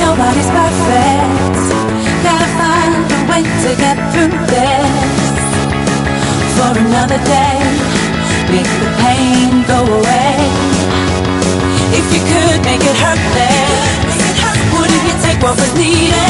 nobody's perfect. Gotta find a way to get through this. For another day, make the pain go away. If you could make it hurt less, wouldn't you take what was needed?